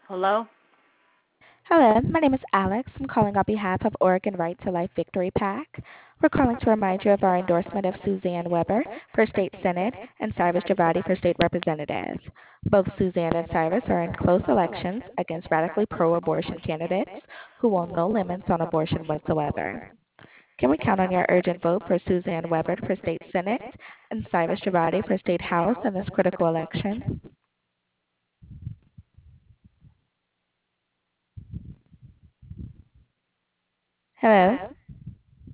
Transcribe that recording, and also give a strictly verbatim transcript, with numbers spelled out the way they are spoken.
Hello? Hello, my name is Alex. I'm calling on behalf of Oregon Right to Life Victory PAC. We're calling to remind you of our endorsement of Suzanne Weber for State Senate and Cyrus Javadi for State Representative. Both Suzanne and Cyrus are in close elections against radically pro-abortion candidates who want no limits on abortion whatsoever. Can we count on your urgent vote for Suzanne Weber for State Senate and Cyrus Javadi for State House in this critical election? Hello?